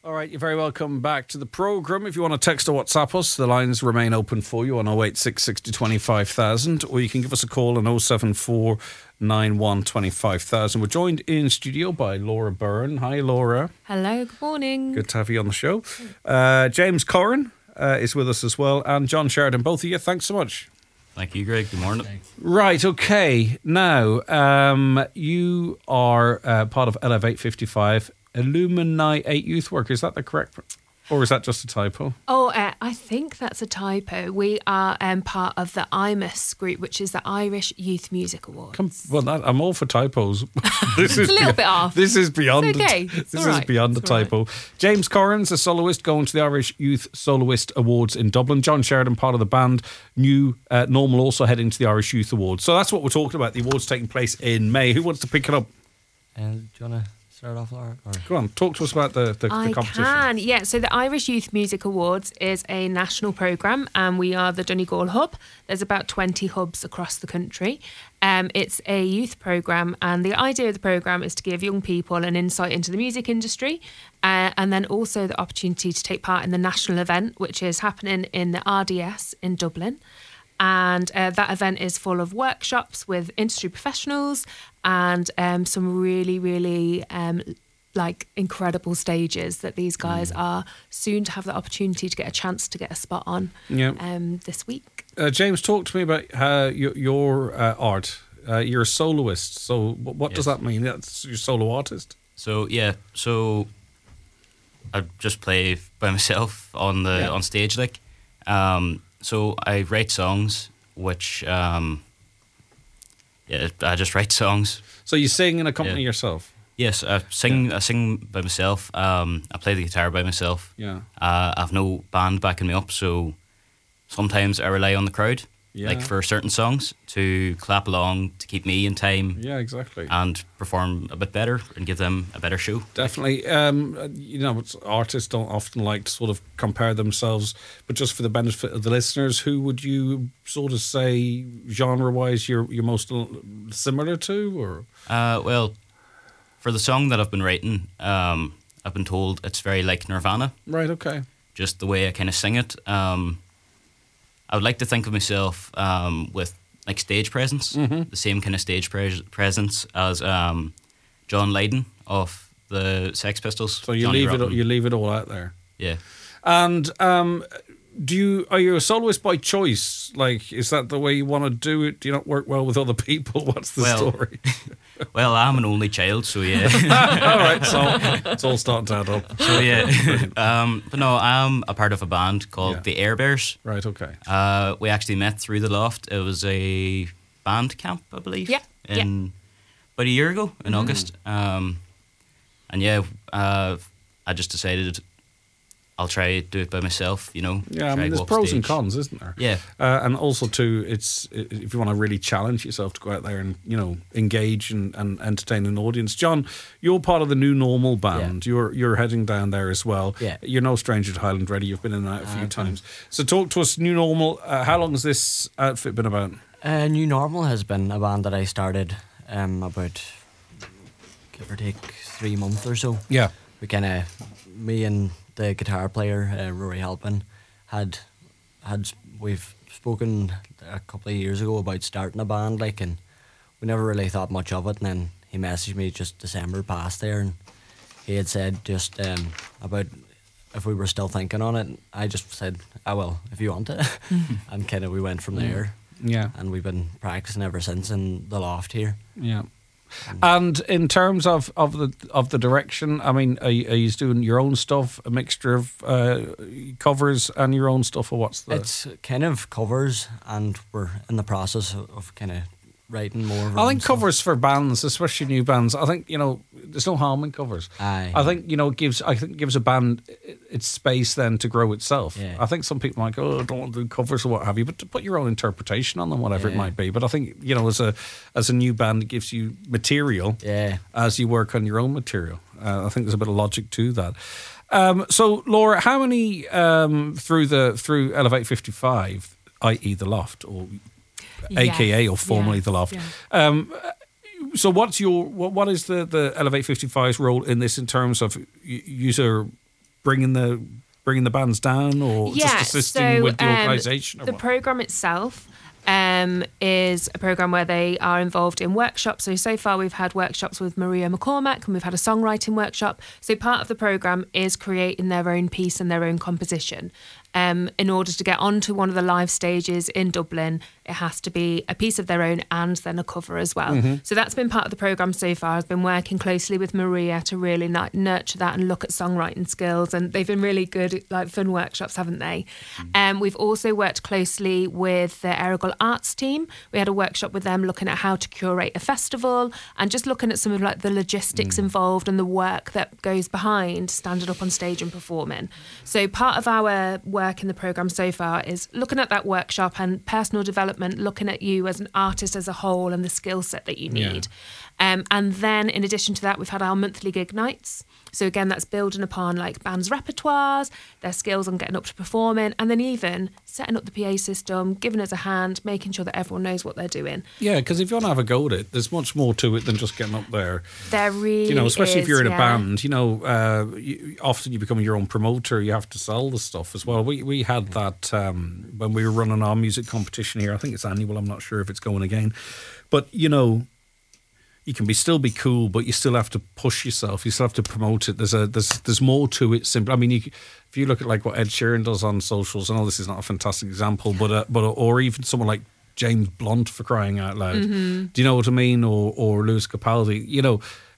All right, you're very welcome back to the programme. If you want to text or WhatsApp us, the lines remain open for you on 086 60 25,000, or you can give us a call on 074 91 25,000. We're joined in studio by Laura Byrne. Hi, Laura. Hello, good morning. Good to have you on the show. James Corrin is with us as well, and John Sheridan. Both of you, thanks so much. Thank you, Greg. Good morning. Right, okay. Now, you are part of Elevate 55. Illumini 8 youth work, is that the correct, or is that just a typo? I think that's a typo. We are part of the IMUS group, which is the Irish Youth Music Awards. I'm all for typos. It's a little bit off. This is beyond. It's okay. This is beyond a typo. James Corrin's a soloist going to the Irish Youth Soloist Awards in Dublin. John Sheridan, part of the band New Normal, also heading to the Irish Youth Awards. So that's what we're talking about. The awards taking place in May. Who wants to pick it up? Do you want to start off, Laura? Go on, talk to us about the competition. I can, yeah. So the Irish Youth Music Awards is a national programme, and we are the Donegal hub. There's about 20 hubs across the country. It's a youth programme, and the idea of the programme is to give young people an insight into the music industry, and then also the opportunity to take part in the national event, which is happening in the RDS in Dublin. And that event is full of workshops with industry professionals and some really, really incredible stages that these guys are soon to have the opportunity to get a chance to get a spot on this week. James, talk to me about your art. You're a soloist. So what does that mean? That's your solo artist? So I just play by myself on stage, like. So I write songs, which, I just write songs. So you sing and accompany yourself? Yes, I sing by myself. I play the guitar by myself. Yeah. I have no band backing me up, so sometimes I rely on the crowd, like for certain songs, to clap along, to keep me in time. Yeah, exactly. And perform a bit better and give them a better show. Definitely. Artists don't often like to sort of compare themselves, but just for the benefit of the listeners, who would you sort of say, genre-wise, you're most similar to? Or well, for the song that I've been writing, I've been told it's very like Nirvana. Right, okay. Just the way I kind of sing it. I would like to think of myself with like stage presence, the same kind of stage presence as John Lydon of the Sex Pistols. So you leave it all out there. Yeah. And are you a soloist by choice? Like, is that the way you want to do it? Do you not work well with other people? What's the story? Well, I'm an only child, so yeah. All right, so it's all starting to add up. So yeah, but no, I'm a part of a band called the Air Bears. Right, okay. We actually met through the Loft. It was a band camp, I believe. Yeah. About a year ago in August. I just decided I'll try to do it by myself, Yeah, I mean, there's pros and cons, isn't there? Yeah. And also, too, it's if you want to really challenge yourself to go out there and, engage and entertain an audience. John, you're part of the New Normal band. Yeah. You're heading down there as well. Yeah. You're no stranger to Highland Ready. You've been in and out a few times. So talk to us, New Normal. How long has this outfit been about? New Normal has been a band that I started about, give or take, 3 months or so. Yeah. Me and the guitar player, Rory Halpin, we've spoken a couple of years ago about starting a band, and we never really thought much of it. And then he messaged me just December past there, and he had said just about if we were still thinking on it. I just said, I will, if you want it. And we went from there. Yeah. And we've been practicing ever since in the Loft here. Yeah. And in terms of the direction, I mean, are you doing your own stuff, a mixture of covers and your own stuff, or what's the? It's kind of covers, and we're in the process of kind of writing more. I think covers for bands, especially new bands. I think there's no harm in covers. Aye. I think it gives a band its space then to grow itself. Yeah. I think some people might go, I don't want to do covers or what have you, but to put your own interpretation on them, whatever it might be. But I think as a new band, it gives you material as you work on your own material. I think there's a bit of logic to that. So Laura, how many through Elevate 55, i.e. the Loft, or AKA or formerly the Loft? Yeah. So what is the Elevate 55's role in this in terms of user bringing the bands down, or just assisting with the organisation? The programme itself is a programme where they are involved in workshops. So far we've had workshops with Maria McCormack, and we've had a songwriting workshop. So part of the programme is creating their own piece and their own composition. In order to get onto one of the live stages in Dublin, it has to be a piece of their own and then a cover as well. Mm-hmm. So that's been part of the programme so far. I've been working closely with Maria to really nurture that and look at songwriting skills, and they've been really good, like fun workshops, haven't they? We've also worked closely with the Errigal Arts team. We had a workshop with them looking at how to curate a festival and just looking at some of like the logistics involved and the work that goes behind standing up on stage and performing. So part of our work in the programme so far is looking at that workshop and personal development, looking at you as an artist as a whole and the skill set that you need. And then in addition to that, we've had our monthly gig nights. So again, that's building upon like bands' repertoires, their skills on getting up to performing, and then even setting up the PA system, giving us a hand, making sure that everyone knows what they're doing. Yeah, because if you want to have a go at it, there's much more to it than just getting up there. There really especially is, if you're in a band, often you become your own promoter, you have to sell the stuff as well. We had that when we were running our music competition here. I think it's annual, I'm not sure if it's going again. But, you can still be cool, but you still have to push yourself. You still have to promote it. There's more to it. Simply, I mean, if you look at like what Ed Sheeran does on socials, I know this is not a fantastic example, but or even someone like James Blunt, for crying out loud. Mm-hmm. Do you know what I mean? Or Lewis Capaldi,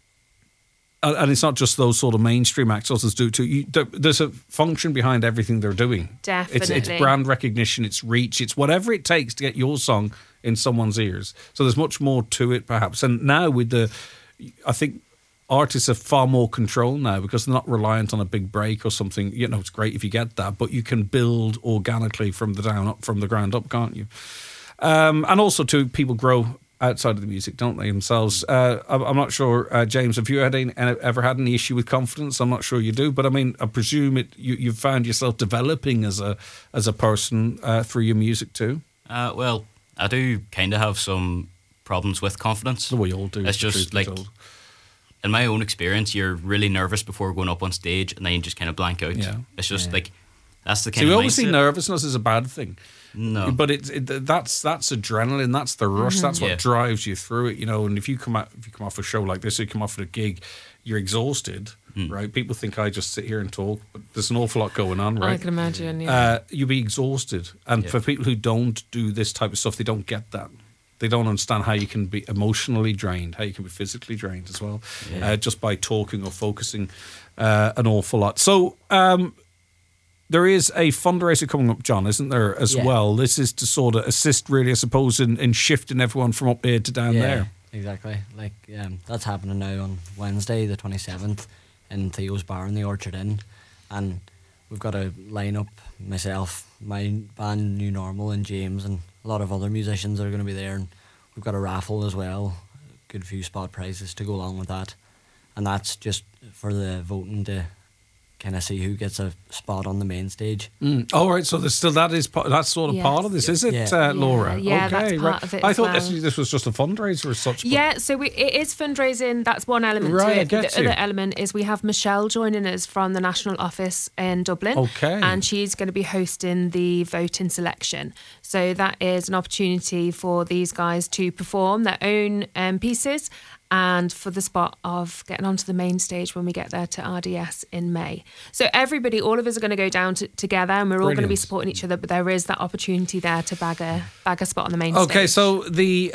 and it's not just those sort of mainstream actors do too. There's a function behind everything they're doing. Definitely, it's brand recognition, it's reach, it's whatever it takes to get your song in someone's ears. So there's much more to it, perhaps. And now I think artists have far more control now because they're not reliant on a big break or something. It's great if you get that, but you can build organically from the ground up, can't you? And also too, people grow outside of the music, don't they, themselves? I'm not sure, James, have you ever had any issue with confidence? I'm not sure you do, but I mean, I presume you've found yourself developing as a person through your music too? Well, I do kind of have some problems with confidence. We all do. It's just like, in my own experience, you're really nervous before going up on stage and then you just kind of blank out. Yeah. It's just like, that's the kind of mindset. We always see nervousness as a bad thing. No, but that's adrenaline. That's the rush. That's what drives you through it. And if you come off a show like this, or you come off a gig, you're exhausted, right? People think I just sit here and talk, but there's an awful lot going on, right? I can imagine. Yeah, you'll be exhausted, and for people who don't do this type of stuff, they don't get that. They don't understand how you can be emotionally drained, how you can be physically drained as well, just by talking or focusing an awful lot. So. There is a fundraiser coming up, John, isn't there, as well? This is to sort of assist, really, I suppose, in shifting everyone from up here to down there. Exactly. Like, that's happening now on Wednesday, the 27th, in Theo's Bar in the Orchard Inn. And we've got a lineup, myself, my band New Normal, and James, and a lot of other musicians that are going to be there. And we've got a raffle as well, a good few spot prizes to go along with that. And that's just for the voting to kind of see who gets a spot on the main stage. All right, so that's sort of part of this, is it, Laura? Yeah, okay, that's part of it. I thought this was just a fundraiser as such. Yeah, so it is fundraising. That's one element to it. The other element is we have Michelle joining us from the National Office in Dublin. Okay. And she's going to be hosting the voting selection. So that is an opportunity for these guys to perform their own pieces and for the spot of getting onto the main stage when we get there to RDS in May. So everybody, all of us are going to go down together, and we're all going to be supporting each other, but there is that opportunity there to bag a spot on the main stage. Okay, so the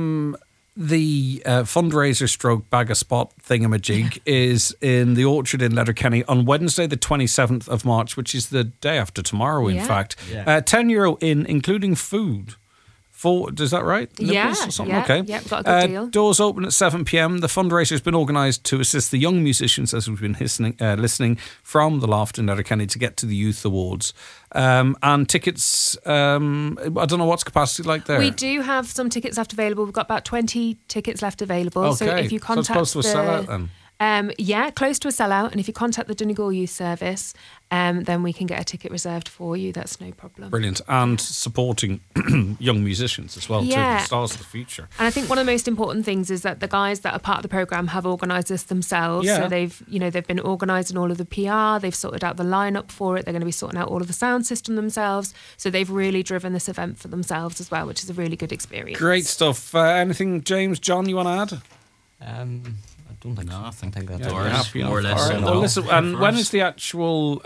fundraiser stroke bag a spot thingamajig is in the Orchard in Letterkenny on Wednesday the 27th of March, which is the day after tomorrow, in fact. Yeah. €10 in, including food. Is that right? Nipples or something? Okay. Yeah, got a good deal. Doors open at 7 p.m. The fundraiser has been organised to assist the young musicians, as we've been listening from the Loft in Letterkenny, to get to the Youth Awards. And tickets, I don't know what's capacity like there. We do have some tickets left available. We've got about 20 tickets left available. Okay. So if you contact so it's close to a sellout then. Yeah, close to a sellout. And if you contact the Donegal Youth Service, then we can get a ticket reserved for you. That's no problem. Brilliant. And supporting young musicians as well, too, the stars of the future. And I think one of the most important things is that the guys that are part of the programme have organised this themselves. Yeah. So they've been organising all of the PR, they've sorted out the lineup for it, they're going to be sorting out all of the sound system themselves. So they've really driven this event for themselves as well, which is a really good experience. Great stuff. Anything, James, John, you want to add? I don't think so. I think that's happy more or less. Right. Well, listen, and when is the actual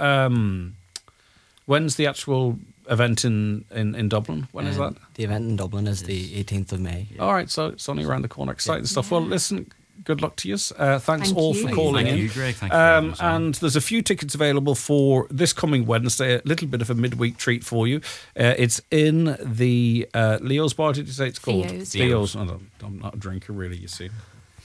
when's the actual event in Dublin? When is that? The event in Dublin is the 18th of May. Yeah. All right, so it's only around the corner. Exciting stuff. Well, listen, good luck to you. Thanks all for calling in. Thank you, Greg. Thank you. And there's a few tickets available for this coming Wednesday. A little bit of a midweek treat for you. It's in the Leo's Bar. Did you say it's called? Theo's. I'm not a drinker, really, you see.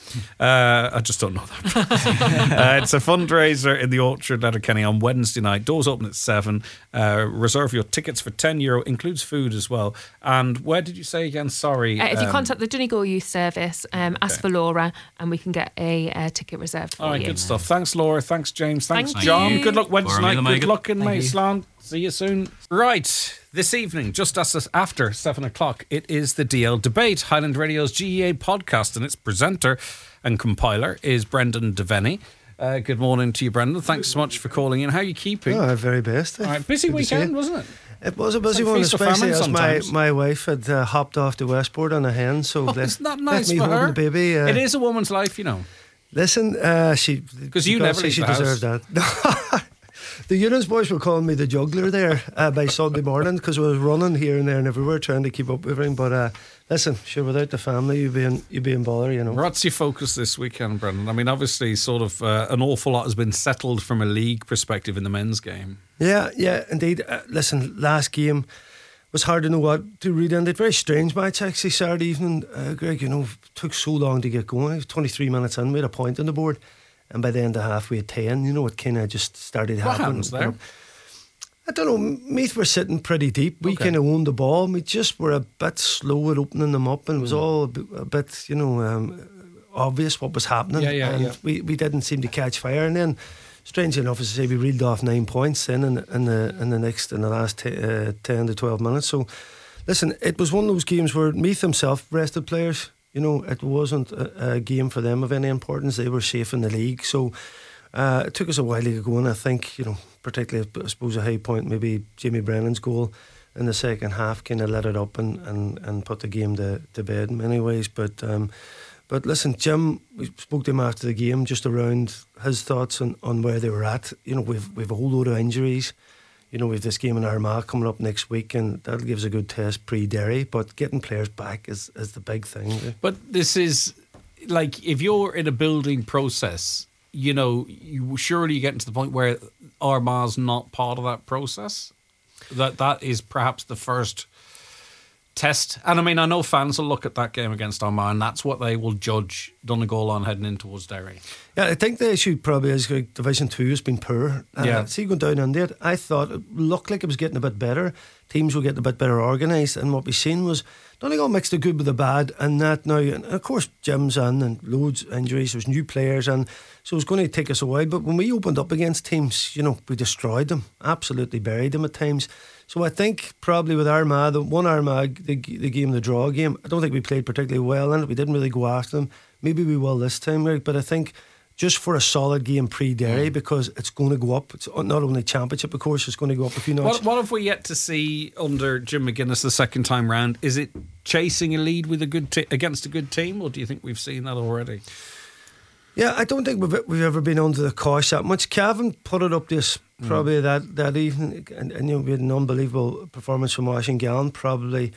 I just don't know that. It's a fundraiser in the Orchard, Letterkenny on Wednesday night. Doors open at 7. Reserve your tickets for €10. Includes food as well. And where did you say again? Sorry. If you contact the Donegal Youth Service, ask for Laura, and we can get a ticket reserved for you. All right, good stuff. Thanks, Laura. Thanks, James. Thanks, Thank John. you. Good luck Wednesday night. Good luck in Maceland. See you soon. Right. This evening, just after 7 o'clock, it is the DL Debate, Highland Radio's GEA podcast, and its presenter and compiler is Brendan Devaney. Good morning to you, Brendan. Thanks so much for calling in. How are you keeping? Oh, very best. All right, busy weekend, wasn't it? It was a busy one, especially as my wife had hopped off to Westport on a hen, so isn't that nice me for her? The baby. It is a woman's life, you know. Listen, because you never leave she the house. deserved that. The Eunice boys were calling me the juggler there by Sunday morning because I was running here and there and everywhere trying to keep up with everything. But listen, sure, without the family, you'd be in bother, you know. What's your focus this weekend, Brendan? I mean, obviously, sort of an awful lot has been settled from a league perspective in the men's game. Yeah, indeed. Listen, last game was hard to know what to read into. Very strange match actually Saturday evening, Greg. You know, took so long to get going. It was 23 minutes in, we had a point on the board. And by the end of half, we had 10. You know, it kind of just started happening. What happens there? I don't know. Meath were sitting pretty deep. We kind of owned the ball. We just were a bit slow at opening them up, and it was all a bit, you know, obvious what was happening. Yeah. We didn't seem to catch fire. And then, strangely enough, as I say, we reeled off 9 points in the last 10 to 12 minutes. So, listen, it was one of those games where Meath himself rested players. You know, it wasn't a game for them of any importance. They were safe in the league. So it took us a while to get going. I think, you know, particularly, I suppose, a high point, maybe Jamie Brennan's goal in the second half kind of let it up and put the game to bed in many ways. But listen, Jim, we spoke to him after the game just around his thoughts on where they were at. You know, we've a whole load of injuries. You know, we've this game in Armagh coming up next week, and that'll give us a good test pre-Derry. But getting players back is the big thing. But this is, like, if you're in a building process, you know, you surely getting to the point where Armagh's not part of that process. That is perhaps the first test. And I mean, I know fans will look at that game against Armagh, and that's what they will judge Donegal on heading in towards Derry. Yeah, I think the issue probably is Division 2 has been poor. See, going down into it, I thought it looked like it was getting a bit better. Teams were getting a bit better organised, and what we've seen was Donegal mixed the good with the bad, and that now, and of course, Jim's in, and loads of injuries, there's new players, and so it's going to take us a while. But when we opened up against teams, you know, we destroyed them, absolutely buried them at times. So I think probably with Armagh, the game, the draw game, I don't think we played particularly well in it. We didn't really go after them. Maybe we will this time, Rick, but I think just for a solid game pre-Derry, because it's going to go up. It's not only championship, of course, it's going to go up a few notches. What have we yet to see under Jim McGuinness the second time round? Is it chasing a lead with against a good team, or do you think we've seen that already? Yeah, I don't think we've ever been under the cosh that much. Cavan put it up this probably that evening, and you know, we had an unbelievable performance from Washington Gallen, probably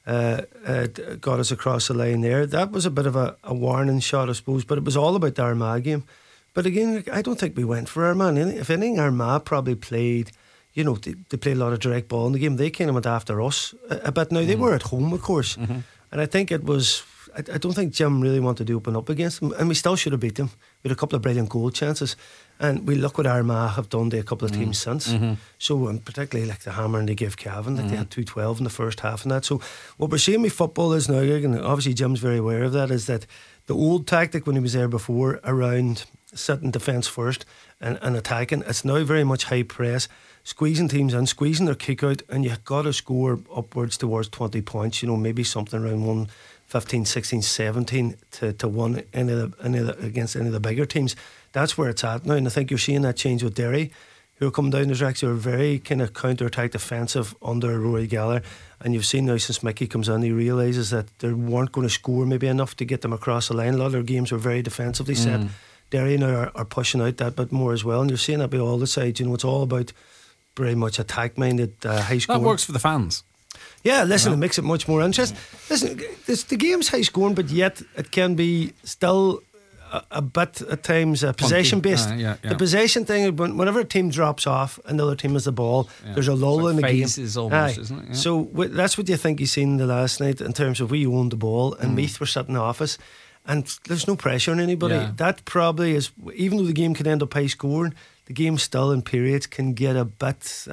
got us across the line there. That was a bit of a warning shot, I suppose, but it was all about the Armagh game. But again, I don't think we went for Armagh. If anything, Armagh probably played, you know, they played a lot of direct ball in the game. They kind of went after us a bit. Now, they were at home, of course, and I think it was, I don't think Jim really wanted to open up against them, and we still should have beat them. We had a couple of brilliant goal chances, and we look what Armagh have done to a couple of teams since. So, and particularly like the hammering they gave Cavan, like they had 2-12 in the first half and that. So what we're seeing with football is now, and obviously Jim's very aware of that, is that the old tactic when he was there before around sitting defence first and attacking. It's now very much high press, squeezing teams in, squeezing their kick out, and you've got to score upwards towards 20 points, maybe something around 115, 16, 17 to win against any of the bigger teams. That's where it's at now, and I think you're seeing that change with Derry, who are coming down. There's actually a very kind of counter-attack defensive under Rory Gallagher, and you've seen now since Mickey comes in, he realises that they weren't going to score maybe enough to get them across the line. A lot of their games were very defensively set. Derry now are pushing out that bit more as well, and you're seeing that by all the sides. It's all about very much attack-minded, high scoring. That works for the fans. Yeah, listen, it makes it much more interesting. Listen, the game's high scoring, but yet it can be still a bit at times possession based. The possession thing, whenever a team drops off and the other team has the ball, there's a lull in the game. Almost, isn't it? Yeah. So that's what you think you seen the last night in terms of we owned the ball and Meath were sitting in the office, and there's no pressure on anybody. That probably is, even though the game can end up high scoring, the game still in periods can get a bit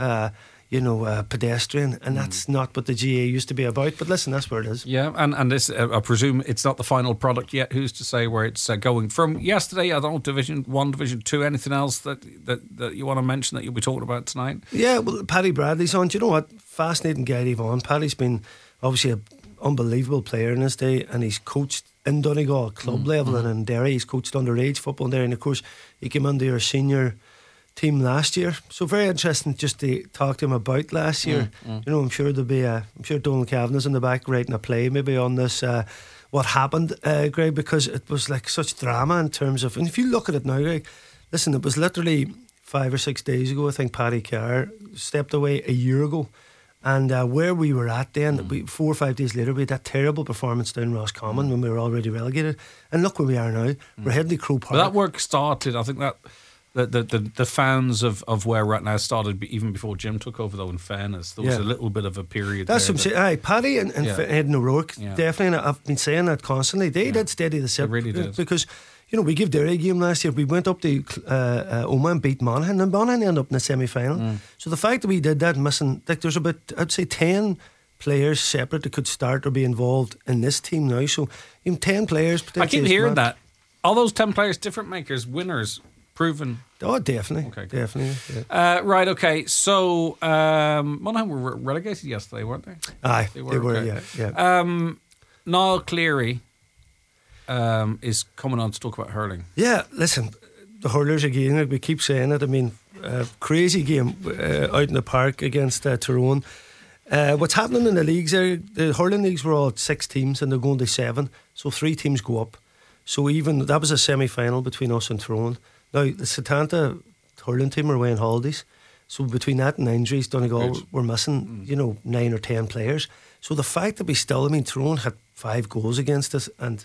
pedestrian, and that's not what the GA used to be about. But listen, that's where it is. Yeah, and this, I presume it's not the final product yet. Who's to say where it's going from yesterday? I don't know, Division 1, Division 2, anything else that you want to mention that you'll be talking about tonight? Yeah, well, Paddy Bradley's on. Do you know what? Fascinating guy, Yvonne. Paddy's been obviously an unbelievable player in his day, and he's coached in Donegal, club level, and in Derry. He's coached underage football in Derry, and of course, he came into your senior team last year, so very interesting just to talk to him about last year. I'm sure there'll be I'm sure Donald Kavanagh's in the back writing a play maybe on this what happened, Greg, because it was like such drama in terms of, and if you look at it now, Greg, listen, it was literally 5 or 6 days ago, I think Paddy Carr stepped away a year ago, and where we were at then, 4 or 5 days later, we had that terrible performance down Roscommon when we were already relegated, and look where we are now. We're heading to Croke Park. But that work started, I think that the fans of where we're at now started even before Jim took over, though, in fairness. There was a little bit of a period. That's what I'm saying. Aye, Paddy and Ed O'Rourke, definitely, and I've been saying that constantly. They did steady the ship. They really did. Because, we gave Derry a game last year. We went up to Omagh and beat Monaghan, and Monaghan ended up in the semi-final. So the fact that we did that, missing, like, there's about, I'd say, 10 players separate that could start or be involved in this team now. So, 10 players potentially. I keep hearing that. All those 10 players, different makers, winners, proven. Oh, definitely. Okay, definitely. Yeah. Right, okay. So, Monaghan were relegated yesterday, weren't they? Aye, they were okay. yeah. Niall Cleary is coming on to talk about hurling. Yeah, listen, the hurlers again, like we keep saying it. I mean, crazy game out in the park against Tyrone. What's happening in the leagues there, the hurling leagues were all 6 teams and they're going to 7, so 3 teams go up. So even that was a semi-final between us and Tyrone. Now the Setanta hurling team are away on holidays, so between that and injuries, Donegal were missing 9 or 10 players. So the fact that we still, I mean, Tyrone had 5 goals against us, and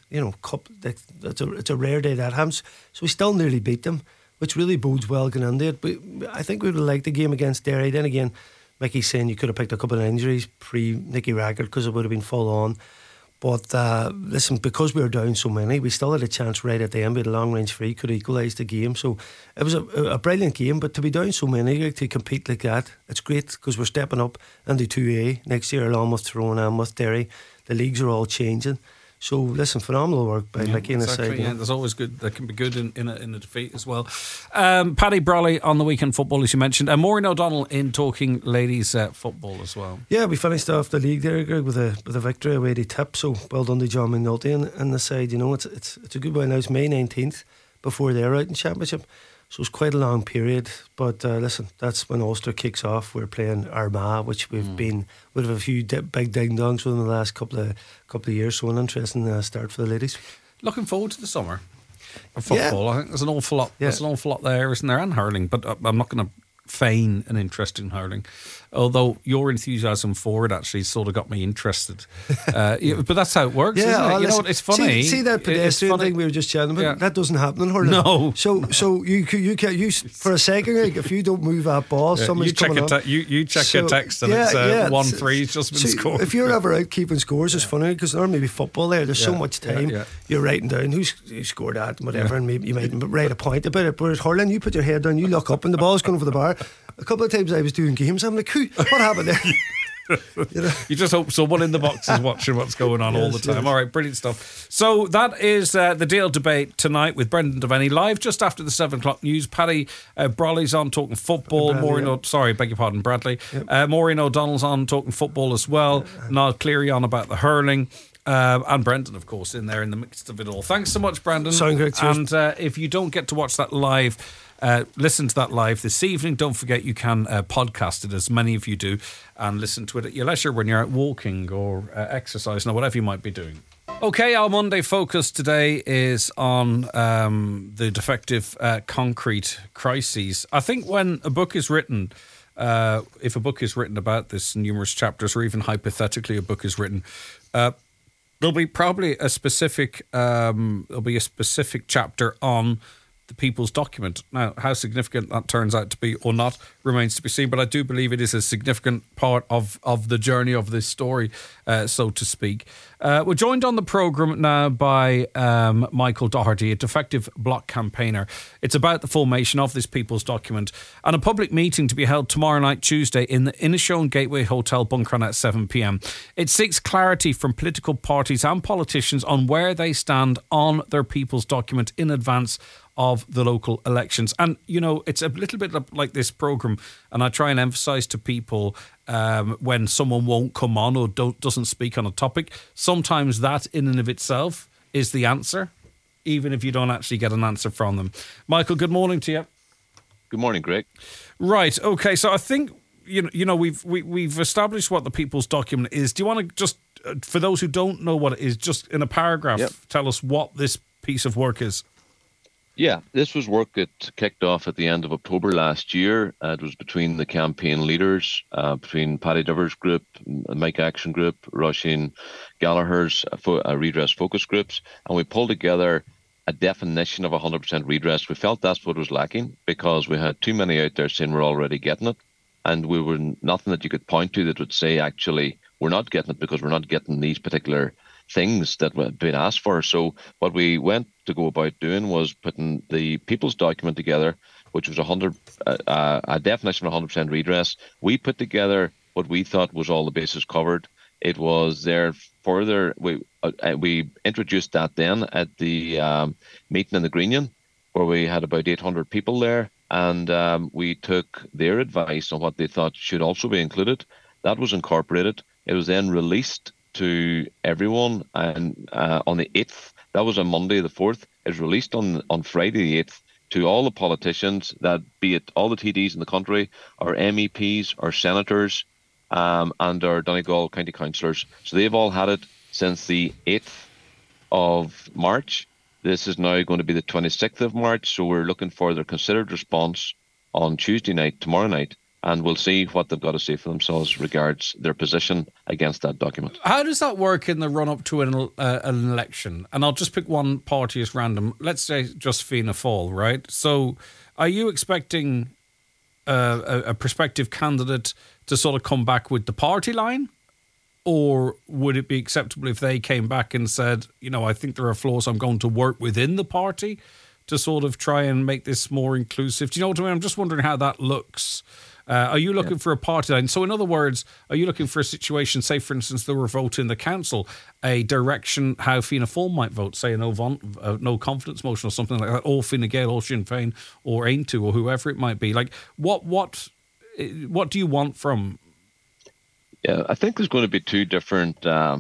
it's a rare day that happens. So we still nearly beat them, which really bodes well going into it. But I think we would have liked the game against Derry. Then again, Mickey's saying you could have picked a couple of injuries pre-Nicky Raggart because it would have been full on. But listen, because we were down so many, we still had a chance right at the end. We had a long range free, could equalise the game. So it was a brilliant game. But to be down so many, to compete like that, it's great because we're stepping up into 2A next year along with Tyrone and with Derry. The leagues are all changing. So listen, phenomenal work by Mickey and his side. Yeah, there's always good. That can be good in a defeat as well. Paddy Brawley on the weekend football, as you mentioned, and Maureen O'Donnell in talking ladies football as well. Yeah, we finished off the league there, Greg, with a victory away to Tip. So well done to John McNulty and the side. It's a good one. Now it's May 19th before they're out in Championship. So it's quite a long period, but listen, that's when Ulster kicks off. We're playing Armagh, which we've been with a few big ding-dongs within the last couple of years. So an interesting start for the ladies. Looking forward to the summer of football. I think there's an awful lot. There's an awful lot there, isn't there? And hurling, but I'm not going to feign an interest in hurling. Although your enthusiasm for it actually sort of got me interested. But that's how it works, isn't it? You know what? It's funny. See that pedestrian thing we were just chatting about? Yeah. That doesn't happen in hurling. No. So you can for a second, like, if you don't move that ball, somebody's coming on. You check your text and it's 1-3. It's just been scored. If you're ever out keeping scores, it's funny because normally with football there's so much time. You're writing down who scored that, whatever, and maybe you might write a point about it. Whereas hurling, you put your head down, you look up, and the ball's going over the bar. A couple of times I was doing games, I'm like, what happened there? You just hope someone in the box is watching what's going on all the time. Yes. All right, brilliant stuff. So that is the Dale debate tonight with Brendan Devaney, live just after the 7 o'clock news. Paddy Brolly's on talking football. Bradley. Yep. Maureen O'Donnell's on talking football as well. Niall Cleary on about the hurling. And Brendan, of course, in there in the mix of it all. Thanks so much, Brendan. Sound great. And if you don't get to watch that live, listen to that live this evening. Don't forget you can podcast it, as many of you do, and listen to it at your leisure when you're out walking or exercising or whatever you might be doing. Okay, our Monday focus today is on the defective concrete crises. I think when a book is written, if a book is written about this, numerous chapters, or even hypothetically a book is written, there'll be probably a specific chapter on the People's Document. Now, how significant that turns out to be or not remains to be seen, but I do believe it is a significant part of the journey of this story, so to speak. We're joined on the programme now by Michael Doherty, a defective bloc campaigner. It's about the formation of this People's Document and a public meeting to be held tomorrow night, Tuesday, in the Inishowen Gateway Hotel, Buncrana at 7 p.m. It seeks clarity from political parties and politicians on where they stand on their People's Document in advance of the local elections. And, you know, it's a little bit like this programme, and I try and emphasise to people when someone won't come on or doesn't speak on a topic, sometimes that in and of itself is the answer, even if you don't actually get an answer from them. Michael, good morning to you. Good morning, Greg. Right, okay, so I think, you know, we've established what the People's Document is. Do you want to just, for those who don't know what it is, just in a paragraph, tell us what this piece of work is? Yeah, this was work that kicked off at the end of October last year. It was between the campaign leaders, between Paddy Diver's group, Mike Action Group, Roisin Gallagher's redress focus groups, and we pulled together a definition of 100% redress. We felt that's what was lacking because we had too many out there saying we're already getting it, and we were nothing that you could point to that would say actually we're not getting it because we're not getting these particular things that were being asked for. So what we went to go about doing was putting the People's Document together, which was a definition of 100% redress. We put together what we thought was all the bases covered. It was there further. We introduced that then at the meeting in the Greenon, where we had about 800 people there, and we took their advice on what they thought should also be included. That was incorporated. It was then released to everyone, and on the 8th, that was on Monday the 4th, it was released on Friday the 8th to all the politicians, that be it all the TDs in the country, our MEPs, our senators, and our Donegal County Councillors. So they've all had it since the 8th of March. This is now going to be the 26th of March, so we're looking for their considered response on Tuesday night, tomorrow night, and we'll see what they've got to say for themselves regards their position against that document. How does that work in the run-up to an election? And I'll just pick one party as random. Let's say just Fianna Fáil, right? So are you expecting a prospective candidate to sort of come back with the party line? Or would it be acceptable if they came back and said, you know, I think there are flaws, I'm going to work within the party to sort of try and make this more inclusive? Do you know what I mean? I'm just wondering how that looks. Are you looking for a party line? So in other words, are you looking for a situation, say for instance there were a vote in the council, a direction how Fianna Fáil might vote, say a no confidence motion or something like that, or Fine Gael or Sinn Féin or Aontú or whoever it might be? Like what do you want from? Yeah, I think there's going to be two different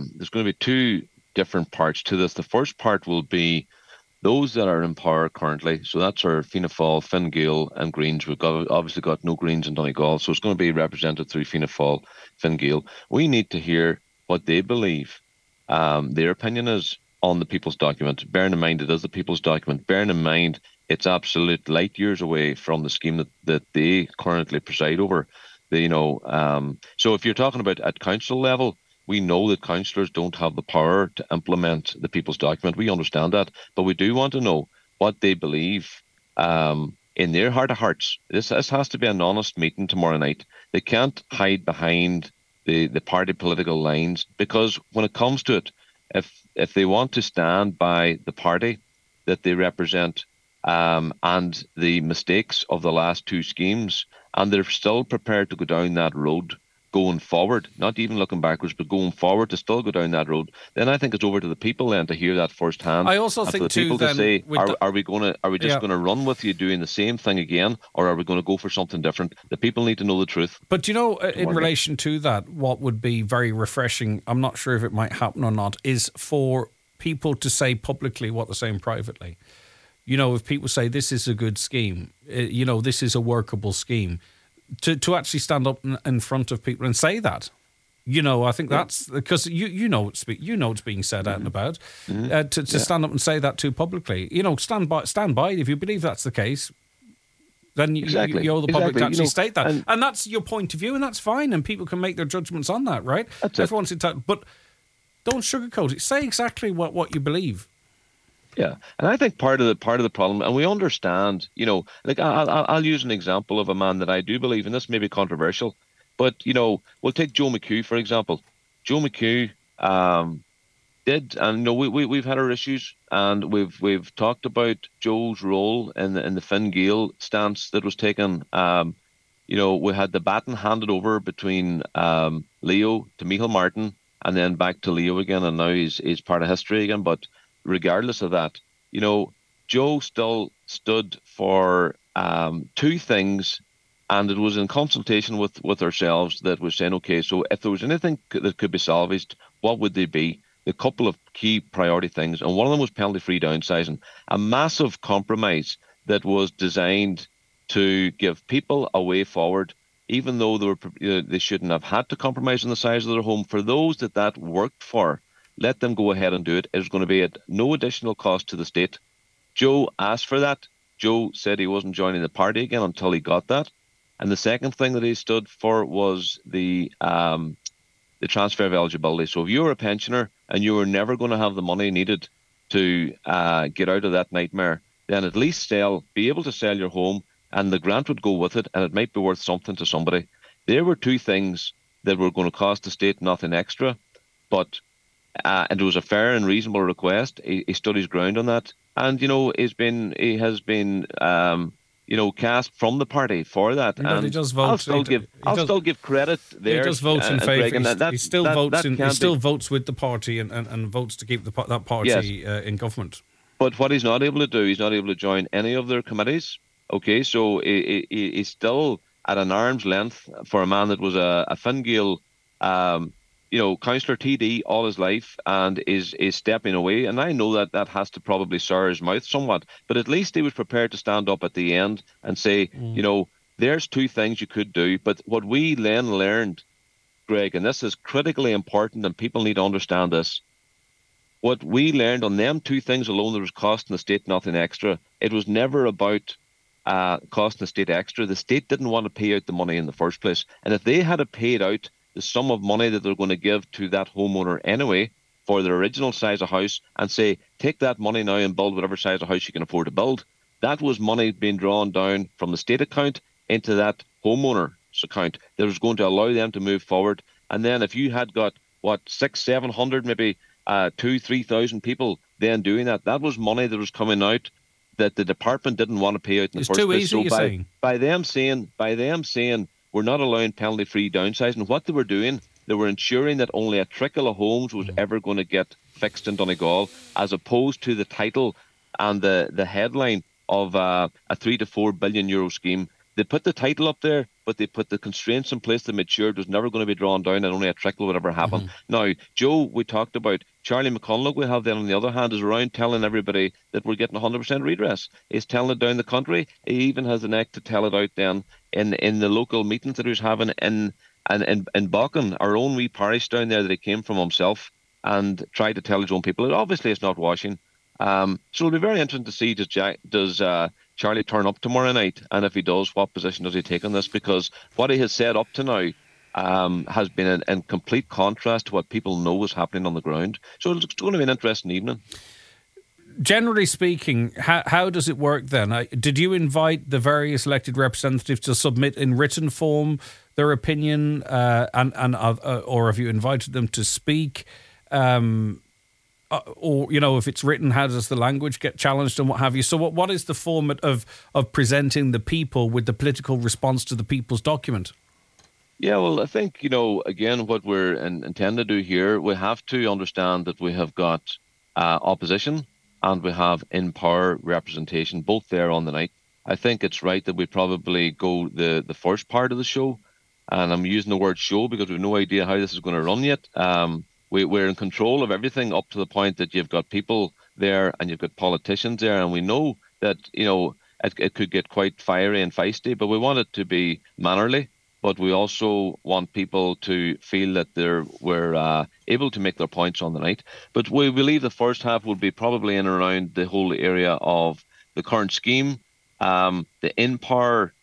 parts to this. The first part will be those that are in power currently, so that's our Fianna Fáil, Fine Gael and Greens. We've obviously got no Greens in Donegal, so it's going to be represented through Fianna Fáil, Fine Gael. We need to hear what they believe their opinion is on the People's Document. Bearing in mind it is the People's Document, bearing in mind it's absolute light years away from the scheme that they currently preside over. So if you're talking about at council level, we know that councillors don't have the power to implement the People's Document. We understand that, but we do want to know what they believe in their heart of hearts. This has to be an honest meeting tomorrow night. They can't hide behind the party political lines, because when it comes to it, if they want to stand by the party that they represent and the mistakes of the last two schemes, and they're still prepared to go down that road going forward, not even looking backwards, but going forward to still go down that road, then I think it's over to the people then to hear that firsthand. I also think for the people too, to say, are we just going to run with you doing the same thing again, or are we going to go for something different? The people need to know the truth. But in relation to that, what would be very refreshing, I'm not sure if it might happen or not, is for people to say publicly what they're saying privately. If people say this is a good scheme, this is a workable scheme, to actually stand up in front of people and say that. I think that's because it's being said out and about. To stand up and say that too publicly. Stand by it. If you believe that's the case, then you owe the public to actually state that. And that's your point of view, and that's fine, and people can make their judgments on that, right? Everyone's entitled. But don't sugarcoat it. Say exactly what you believe. Yeah, and I think part of the problem, and we understand, like I'll use an example of a man that I do believe, and this may be controversial, but we'll take Joe McHugh for example. Joe McHugh did, and we've had our issues, and we've talked about Joe's role in the Fine Gael stance that was taken. We had the baton handed over between Leo to Michael Martin, and then back to Leo again, and now he's part of history again. But regardless of that, Joe still stood for two things, and it was in consultation with ourselves that we're saying, okay, so if there was anything that could be salvaged, what would they be? A couple of key priority things, and one of them was penalty-free downsizing, a massive compromise that was designed to give people a way forward, even though they shouldn't have had to compromise on the size of their home. For those that worked for, let them go ahead and do it. It was going to be at no additional cost to the state. Joe asked for that. Joe said he wasn't joining the party again until he got that. And the second thing that he stood for was the transfer of eligibility. So if you were a pensioner and you were never going to have the money needed to get out of that nightmare, then at least be able to sell your home, and the grant would go with it, and it might be worth something to somebody. There were two things that were going to cost the state nothing extra, but and it was a fair and reasonable request. He stood his ground on that, and he has been cast from the party for that. And he does vote. I'll still give credit there. He does vote in favour. He still votes with the party and votes to keep that party in government. But what he's not able to do, he's not able to join any of their committees. Okay, so he's still at an arm's length for a man that was a Fine Gael, councillor TD all his life, and is stepping away. And I know that has to probably sour his mouth somewhat, but at least he was prepared to stand up at the end and say, there's two things you could do. But what we then learned, Greg, and this is critically important, and people need to understand this, what we learned on them two things alone, there was costing the state nothing extra. It was never about costing the state extra. The state didn't want to pay out the money in the first place. And if they had paid out the sum of money that they're going to give to that homeowner anyway for their original size of house, and say, take that money now and build whatever size of house you can afford to build, that was money being drawn down from the state account into that homeowner's account that was going to allow them to move forward. And then if you had got, 600-700, maybe 2,000-3,000 people then doing that, that was money that was coming out that the department didn't want to pay out in the first place. It's too easy, by them saying we're not allowing penalty-free downsizing, what they were doing, they were ensuring that only a trickle of homes was ever going to get fixed in Donegal, as opposed to the title and the headline of a 3 to 4 billion euro scheme. They put the title up there, but they put the constraints in place that made sure it was never going to be drawn down and only a trickle would ever happen. Now, Joe, we talked about. Charlie McConlogue, we have then on the other hand, is around telling everybody that we're getting 100% redress. He's telling it down the country. He even has the neck to tell it out then in the local meetings that he was having in Buchan, our own wee parish down there that he came from himself, and tried to tell his own people that obviously it's not washing. So it'll be very interesting to see does Charlie turn up tomorrow night, and if he does, what position does he take on this? Because what he has said up to now has been in complete contrast to what people know is happening on the ground. So it's going to be an interesting evening. Generally speaking, how does it work then? Did you invite the various elected representatives to submit in written form their opinion, or have you invited them to speak? Or, if it's written, how does the language get challenged and what have you? So what is the format of presenting the people with the political response to the people's document? Yeah, well, I think, again, what we're intend to do here, we have to understand that we have got opposition and we have in power representation both there on the night. I think it's right that we probably go the first part of the show, and I'm using the word show because we've no idea how this is going to run yet. We're in control of everything up to the point that you've got people there and you've got politicians there, and we know that, it could get quite fiery and feisty, but we want it to be mannerly, but we also want people to feel that we're able to make their points on the night. But we believe the first half will be probably in and around the whole area of the current scheme. The in-power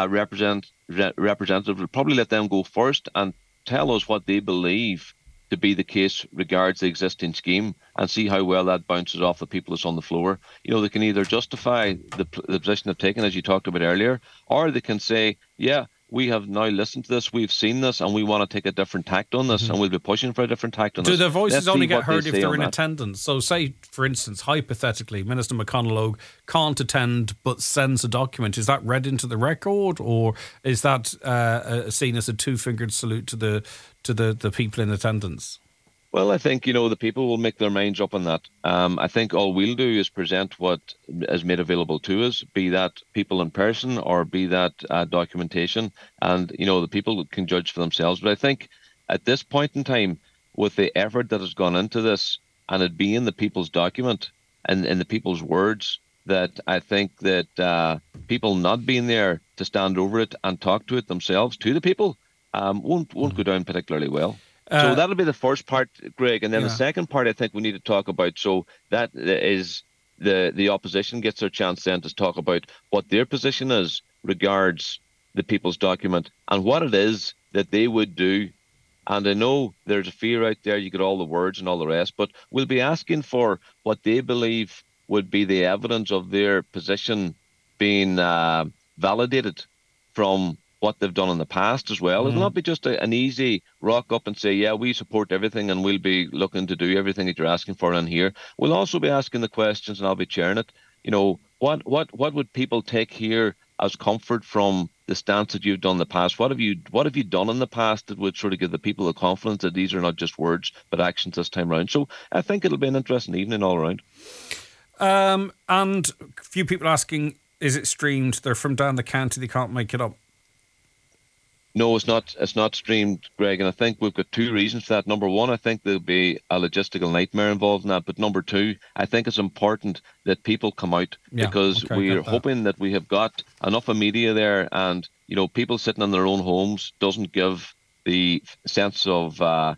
representative will probably let them go first and tell us what they believe to be the case regards the existing scheme, and see how well that bounces off the people that's on the floor. They can either justify the position they've taken, as you talked about earlier, or they can say, yeah, we have now listened to this, we've seen this, and we want to take a different tact on this, and we'll be pushing for a different tact on this. Do their voices only get heard if they're in attendance? So say, for instance, hypothetically, Minister McConalogue can't attend but sends a document. Is that read into the record, or is that seen as a two-fingered salute to the people in attendance? Well, I think, the people will make their minds up on that. I think all we'll do is present what is made available to us, be that people in person or be that documentation. And, the people can judge for themselves. But I think at this point in time, with the effort that has gone into this and it being the people's document and in the people's words, that I think that people not being there to stand over it and talk to it themselves, to the people, won't go down particularly well. So that'll be the first part, Greg. And then the second part, I think we need to talk about. So that is the opposition gets their chance then to talk about what their position is regards the people's document and what it is that they would do. And I know there's a fear out there, you get all the words and all the rest, but we'll be asking for what they believe would be the evidence of their position being validated from what they've done in the past as well. It'll not be just an easy rock up and say, yeah, we support everything and we'll be looking to do everything that you're asking for in here. We'll also be asking the questions, and I'll be chairing it. What would people take here as comfort from the stance that you've done in the past? What have you done in the past that would sort of give the people the confidence that these are not just words but actions this time around? So I think it'll be an interesting evening all around. And a few people asking, is it streamed? They're from down the county, they can't make it up. No, it's not. It's not streamed, Greg, and I think we've got two reasons for that. Number one, I think there'll be a logistical nightmare involved in that. But number two, I think it's important that people come out because we're hoping that we have got enough of media there, and people sitting in their own homes doesn't give the sense of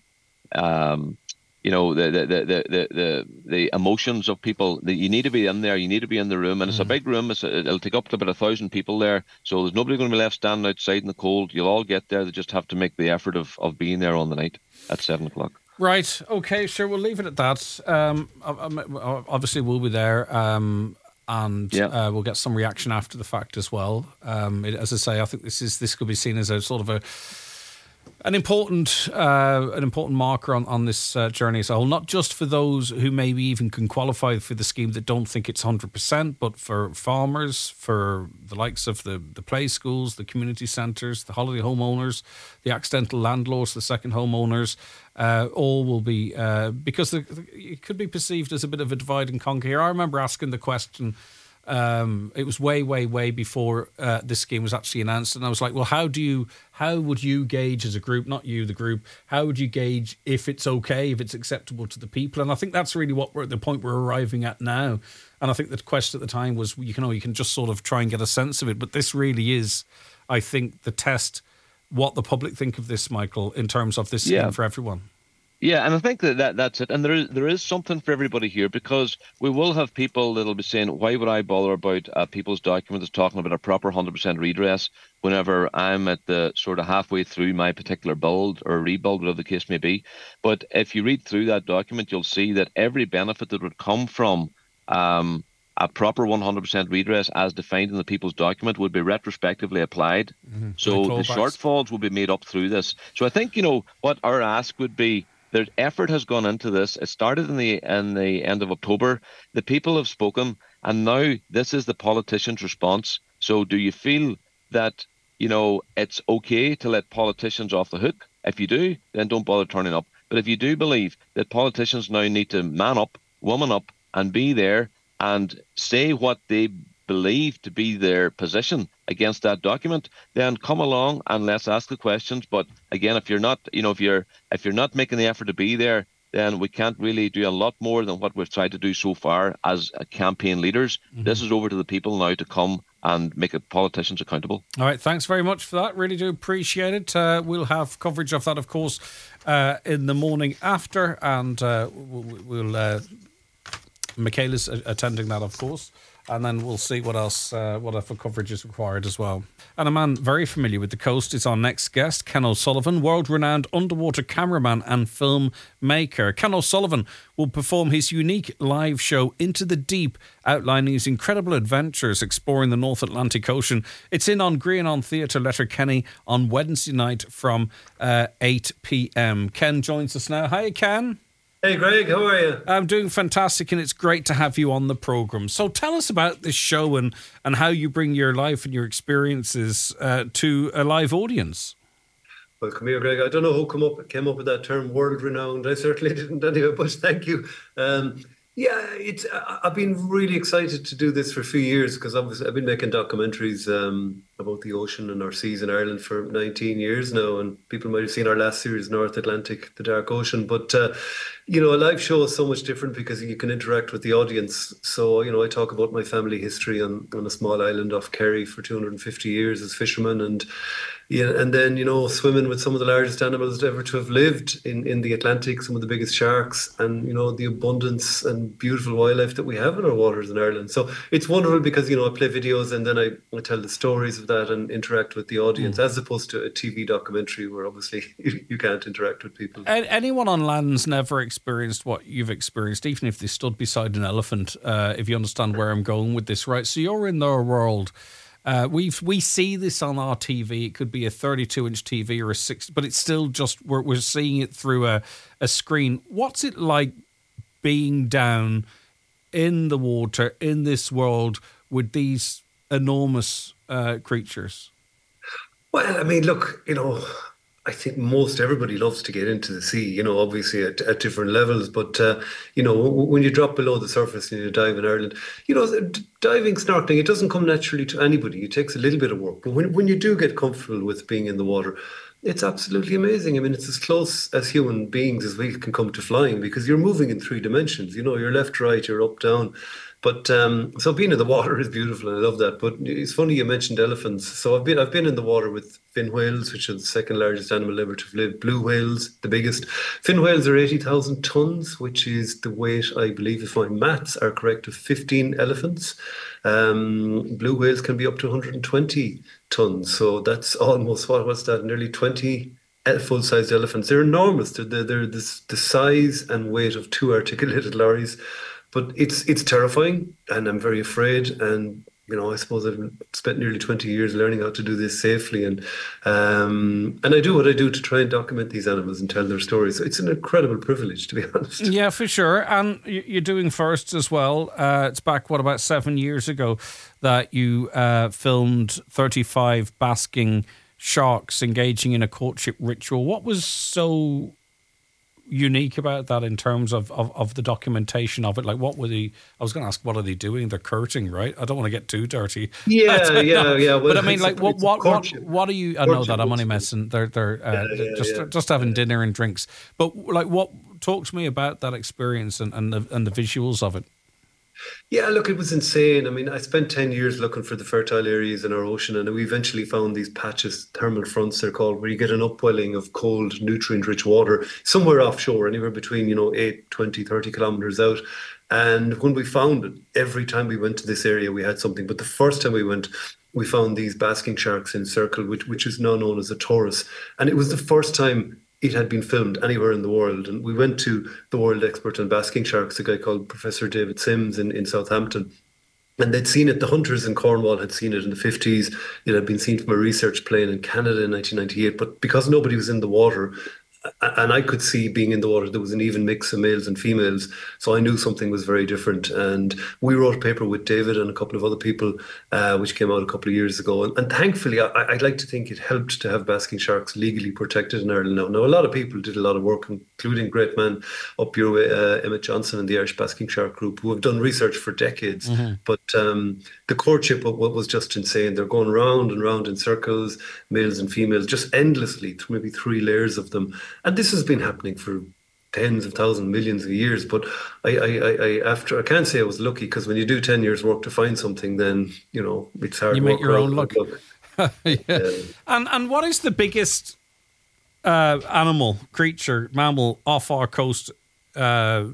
the emotions of people. You need to be in there. You need to be in the room, and it's a big room. It'll take up to about 1,000 people there, so there's nobody going to be left standing outside in the cold. You'll all get there. They just have to make the effort of being there on the night at 7:00. Right. Okay. Sure. We'll leave it at that. Obviously, we'll be there. And we'll get some reaction after the fact as well. As I say, I think this could be seen as a sort of an important marker on this journey as a whole, not just for those who maybe even can qualify for the scheme that don't think it's 100%, but for farmers, for the likes of the play schools, the community centres, the holiday homeowners, the accidental landlords, the second homeowners, all will be, because it could be perceived as a bit of a divide and conquer here. I remember asking the question, it was way before this scheme was actually announced, and I was like, well, how would you gauge as a group, not you, the group, how would you gauge if it's okay, if it's acceptable to the people? And I think that's really what we're at the point we're arriving at now. And I think the question at the time was, you can just sort of try and get a sense of it, but this really is, I think, the test what the public think of this, Michael, in terms of this scheme for everyone. Yeah, and I think that's it. And there is something for everybody here, because we will have people that'll be saying, why would I bother about people's document that's talking about a proper 100% redress whenever I'm at the sort of halfway through my particular build or rebuild, whatever the case may be. But if you read through that document, you'll see that every benefit that would come from a proper 100% redress as defined in the people's document would be retrospectively applied. Mm-hmm. So the shortfalls will be made up through this. So I think, what our ask would be, their effort has gone into this. It started in the end of October. The people have spoken, and now this is the politicians' response. So do you feel that it's okay to let politicians off the hook. If you do, then don't bother turning up. But if you do believe that politicians now need to man up, woman up, and be there and say what they believe to be their position against that document, then come along and let's ask the questions. But again, if you're not, if you're not making the effort to be there, then we can't really do a lot more than what we've tried to do so far as campaign leaders. Mm-hmm. This is over to the people now to come and make politicians accountable. All right, thanks very much for that. Really do appreciate it. We'll have coverage of that, of course, in the morning after, and we'll Michaela's attending that, of course. And then we'll see what else, what other coverage is required as well. And a man very familiar with the coast is our next guest, Ken O'Sullivan, world-renowned underwater cameraman and filmmaker. Ken O'Sullivan will perform his unique live show Into the Deep, outlining his incredible adventures exploring the North Atlantic Ocean. It's in on Grianon Theatre, Letterkenny, on Wednesday night from 8 p.m. Ken joins us now. Hi, Ken. Hey Greg, how are you? I'm doing fantastic, and it's great to have you on the programme. So tell us about this show and how you bring your life and your experiences to a live audience. Well, come here, Greg. I don't know who came up with that term, world-renowned. I certainly didn't anyway, but thank you. I've been really excited to do this for a few years because obviously I've been making documentaries about the ocean and our seas in Ireland for 19 years now, and people might have seen our last series, North Atlantic, the Dark Ocean. But a live show is so much different because you can interact with the audience. So I talk about my family history on a small island off Kerry for 250 years as fishermen, and then swimming with some of the largest animals ever to have lived in the Atlantic, some of the biggest sharks, and the abundance and beautiful wildlife that we have in our waters in Ireland. So it's wonderful because I play videos and then I tell the stories of that and interact with the audience, as opposed to a TV documentary where obviously you can't interact with people. Anyone on land's never experienced what you've experienced, even if they stood beside an elephant, if you understand where I'm going with this, right? So you're in their world. We see this on our TV. It could be a 32-inch TV or a 60, but it's still just we're seeing it through a screen. What's it like being down in the water in this world with these enormous creatures? Well, I mean, look, I think most everybody loves to get into the sea, obviously at different levels. But, when you drop below the surface and you dive in Ireland, diving, snorkeling, it doesn't come naturally to anybody. It takes a little bit of work. But when you do get comfortable with being in the water, it's absolutely amazing. I mean, it's as close as human beings as we can come to flying because you're moving in 3 dimensions. You're left, right, you're up, down. But so being in the water is beautiful, and I love that. But it's funny you mentioned elephants. So I've been in the water with fin whales, which are the second largest animal ever to have lived. Blue whales, the biggest. Fin whales are 80,000 tons, which is the weight, I believe, if my maths are correct, of 15 elephants. Blue whales can be up to 120 tons. So that's almost what's that? Nearly 20 full-sized elephants. They're enormous. They're the size and weight of 2 articulated lorries. But it's terrifying, and I'm very afraid. And I suppose I've spent nearly 20 years learning how to do this safely, and I do what I do to try and document these animals and tell their stories. So it's an incredible privilege, to be honest. Yeah, for sure. And you're doing firsts as well. It's back about 7 years ago that you filmed 35 basking sharks engaging in a courtship ritual. What was so unique about that in terms of the documentation of it? Like, I was going to ask, what are they doing? They're courting, right? I don't want to get too dirty. Yeah. Well, but I mean, like, what are you? I know that I'm only messing. They're just having dinner and drinks. But like, talk to me about that experience and the visuals of it. Yeah, look, it was insane. I mean, I spent 10 years looking for the fertile areas in our ocean, and we eventually found these patches, thermal fronts they're called, where you get an upwelling of cold, nutrient-rich water somewhere offshore, anywhere between, 8, 20, 30 kilometers out. And when we found it, every time we went to this area, we had something. But the first time we went, we found these basking sharks in a circle, which is now known as a torus. And it was the first time it had been filmed anywhere in the world. And we went to the world expert on basking sharks, a guy called Professor David Sims in Southampton. And they'd seen it, the hunters in Cornwall had seen it in the 50s. It had been seen from a research plane in Canada in 1998. But because nobody was in the water, and I could see being in the water, there was an even mix of males and females. So I knew something was very different. And we wrote a paper with David and a couple of other people, which came out a couple of years ago. And thankfully, I'd like to think it helped to have basking sharks legally protected in Ireland now. Now, a lot of people did a lot of work, including great man up your way, Emmett Johnson and the Irish Basking Shark Group, who have done research for decades. But the courtship was just insane. They're going round and round in circles, males and females, just endlessly, maybe 3 layers of them. And this has been happening for tens of thousands, millions of years. But I can't say I was lucky, because when you do 10 years work to find something, then, it's hard. You make your own luck. Yeah. And what is the biggest mammal off our coast, that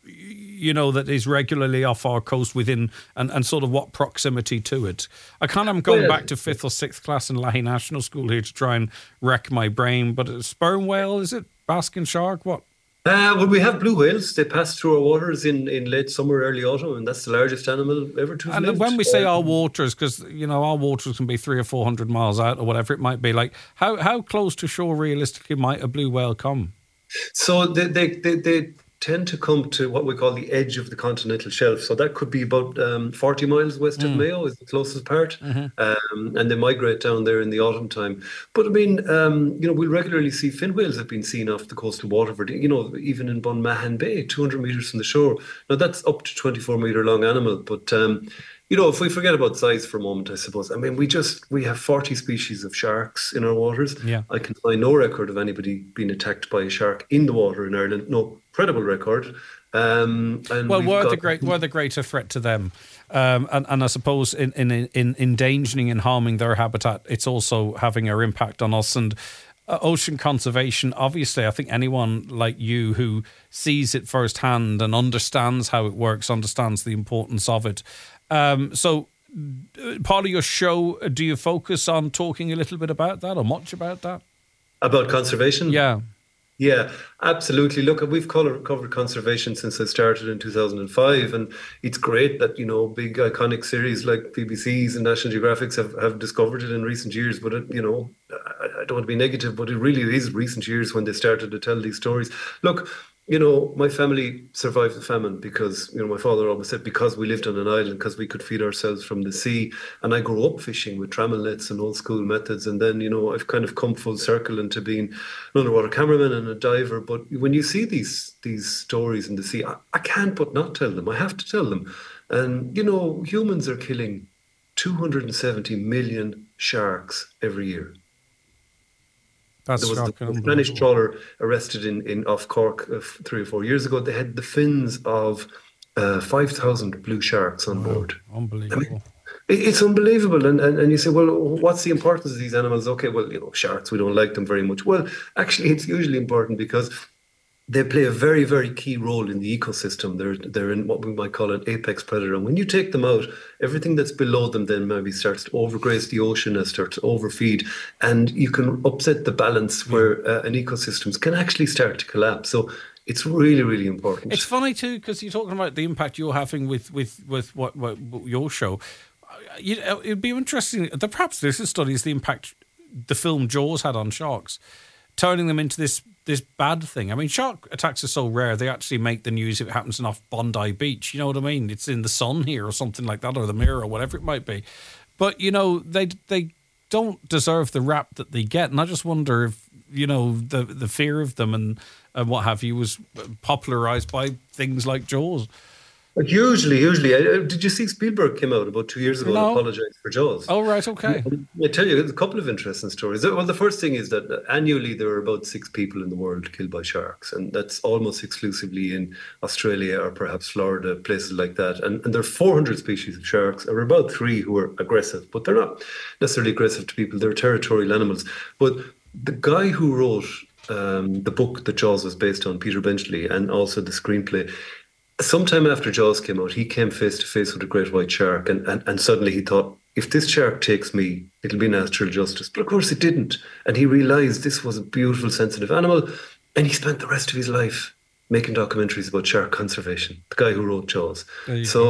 is regularly off our coast within, and sort of what proximity to it? I'm going back to 5th or 6th class in Lahey National School here to try and wreck my brain, but a sperm whale, is it? Basking shark, what? Well, we have blue whales. They pass through our waters in late summer, early autumn, and that's the largest animal ever to have lived. And when we say our waters, because our waters can be 300 or 400 miles out or whatever it might be, like how close to shore realistically might a blue whale come? So they tend to come to what we call the edge of the continental shelf. So that could be about 40 miles west of Mayo is the closest part. And they migrate down there in the autumn time. But I mean, we'll regularly see fin whales have been seen off the coast of Waterford, even in Bunmahan Bay, 200 metres from the shore. Now that's up to 24-metre long animal. But, if we forget about size for a moment, I suppose, I mean, we have 40 species of sharks in our waters. Yeah. I can find no record of anybody being attacked by a shark in the water in Ireland. No credible record. And we're the greater threat to them, and I suppose in endangering and harming their habitat, it's also having an impact on us. And ocean conservation, obviously, I think anyone like you who sees it firsthand and understands how it works, understands the importance of it. So part of your show, do you focus on talking a little bit about that, or much about that? About conservation? Yeah, absolutely. Look, we've covered conservation since I started in 2005, and it's great that, big iconic series like BBC's and National Geographics have discovered it in recent years. But, I don't want to be negative, but it really is recent years when they started to tell these stories. Look, my family survived the famine because, my father always said, because we lived on an island, because we could feed ourselves from the sea. And I grew up fishing with trammel nets and old school methods. And then, I've kind of come full circle into being an underwater cameraman and a diver. But when you see these stories in the sea, I can't but not tell them. I have to tell them. And, humans are killing 270 million sharks every year. That's there was the Spanish trawler arrested in off Cork 3 or 4 years ago. They had the fins of 5,000 blue sharks on board. Unbelievable. I mean, it's unbelievable. And you say, well, what's the importance of these animals? Okay, well, sharks, we don't like them very much. Well, actually, it's usually important because they play a very, very key role in the ecosystem. They're in what we might call an apex predator. And when you take them out, everything that's below them then maybe starts to overgraze the ocean and starts to overfeed. And you can upset the balance where an ecosystem can actually start to collapse. So it's really, really important. It's funny, too, because you're talking about the impact you're having with what your show. It'd be interesting. Perhaps this studies the impact the film Jaws had on sharks, turning them into this bad thing. I mean, shark attacks are so rare, they actually make the news if it happens off Bondi Beach. You know what I mean? It's in the Sun here or something like that, or the Mirror or whatever it might be. But, they don't deserve the rap that they get. And I just wonder if, the fear of them and what have you was popularised by things like Jaws. Hugely. Did you see Spielberg came out about 2 years ago and apologised for Jaws? Oh, right, okay. I tell you, there's a couple of interesting stories. Well, the first thing is that annually there are about 6 people in the world killed by sharks, and that's almost exclusively in Australia or perhaps Florida, places like that. And there are 400 species of sharks, or about 3 who are aggressive, but they're not necessarily aggressive to people. They're territorial animals. But the guy who wrote the book that Jaws was based on, Peter Benchley, and also the screenplay, sometime after Jaws came out, he came face to face with a great white shark, and suddenly he thought, if this shark takes me, it'll be natural justice. But of course it didn't. And he realised this was a beautiful, sensitive animal, and he spent the rest of his life making documentaries about shark conservation, the guy who wrote Jaws. So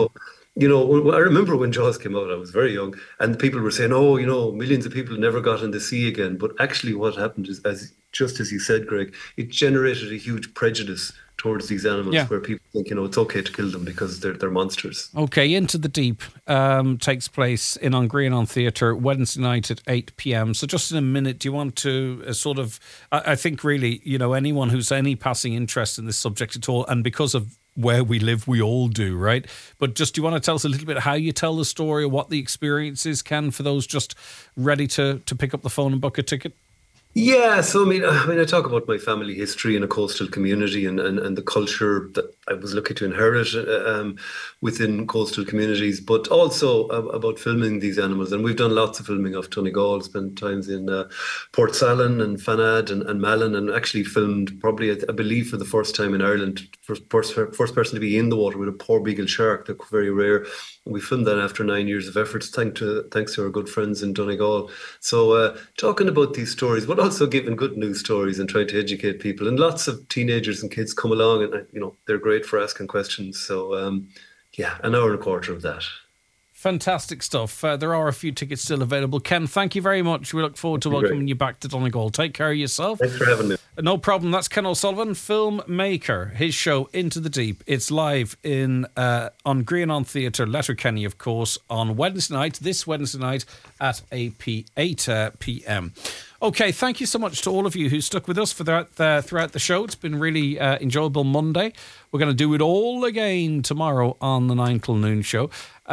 I remember when Jaws came out, I was very young, and people were saying, "Oh, millions of people never got in the sea again." But actually, what happened is, just as you said, Greg, it generated a huge prejudice towards these animals, where people think, it's okay to kill them because they're monsters. Okay, Into the Deep takes place in Grianon Theatre Wednesday night at 8 p.m. So just in a minute, do you want to I think really, anyone who's any passing interest in this subject at all, and because of where we live, we all do, right? But just, do you want to tell us a little bit how you tell the story, or what the experience is, Ken, for those just ready to pick up the phone and book a ticket? Yeah, so I talk about my family history in a coastal community and the culture that I was lucky to inherit within coastal communities, but also about filming these animals. And we've done lots of filming of Donegal, spent times in Port Salin and Fanad and Malin, and actually filmed probably, I believe, for the first time in Ireland, first person to be in the water with a porbeagle shark. They're very rare. And we filmed that after 9 years of efforts, thanks to our good friends in Donegal. So talking about these stories, but also giving good news stories and trying to educate people. And lots of teenagers and kids come along, and they're great for asking questions. So an hour and a quarter of that. Fantastic stuff. There are a few tickets still available. Ken, thank you very much. We look forward to welcoming you back to Donegal. Take care of yourself. Thanks for having me. No problem. That's Ken O'Sullivan, filmmaker. His show, Into the Deep. It's live on Grianon Theatre, Letterkenny, of course, on this Wednesday night at 8 p.m. Okay, thank you so much to all of you who stuck with us throughout the show. It's been really enjoyable Monday. We're going to do it all again tomorrow on the 9 till noon show.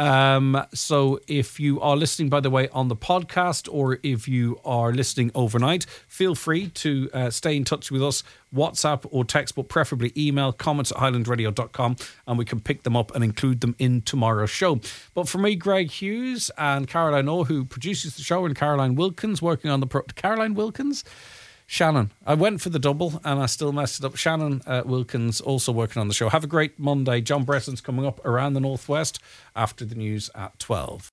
So if you are listening, by the way, on the podcast, or if you are listening overnight, feel free to stay in touch with us, WhatsApp or text, but preferably email, comments@highlandradio.com, and we can pick them up and include them in tomorrow's show. But for me, Greg Hughes, and Caroline O, who produces the show, and Caroline Wilkins working on Caroline Wilkins? Shannon. I went for the double and I still messed it up. Shannon Wilkins also working on the show. Have a great Monday. John Bresson's coming up around the Northwest after the news at 12.